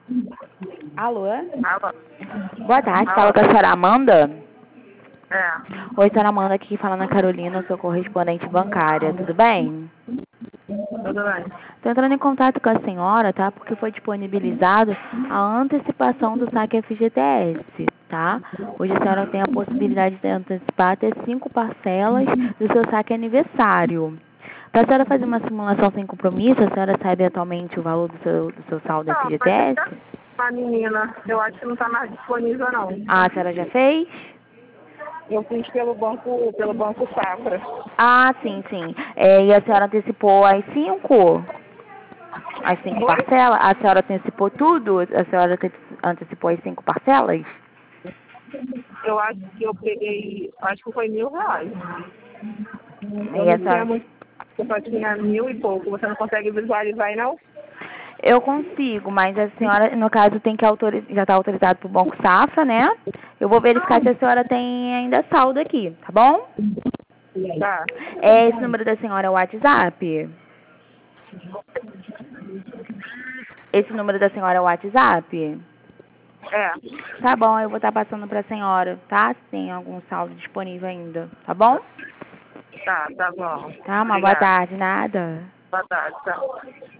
Alô? Alô? Boa tarde, Alô? fala com a senhora Amanda. É. Oi, senhora Amanda, aqui falando a Carolina, sou correspondente bancária, tudo bem? Tudo bem? Estou entrando em contato com a senhora, tá? Porque foi disponibilizado a antecipação do saque FGTS, tá? Hoje a senhora tem a possibilidade de antecipar até 5 parcelas do seu saque aniversário. Para a senhora fazer uma simulação sem compromisso, a senhora sabe atualmente o valor do seu saldo Não, mas é FGTS? que a menina, eu acho que não está mais disponível, não. Ah, a senhora já fez? Eu fiz pelo banco Safra. Ah, sim, sim. E a senhora antecipou as 5? As 5 Oi? parcelas? A senhora antecipou tudo? A senhora antecipou as 5 parcelas? Eu acho que eu peguei, acho que foi R$ 1.000. Eu E a não tinha senhora... muito, eu só tinha 1.000 e pouco. Você não consegue visualizar aí, não? Eu consigo, mas a senhora, no caso, tem que já está autorizado para o Banco Safra, né? Eu vou verificar se a senhora tem ainda saldo aqui, tá bom? Tá. Esse número da senhora é o WhatsApp? Esse número da senhora é o WhatsApp? É. Tá bom, eu vou estar passando para a senhora, tá? Se tem algum saldo disponível ainda, tá bom? Tá bom. Tá, uma boa Obrigada. tarde, nada. Boa tarde, tchau.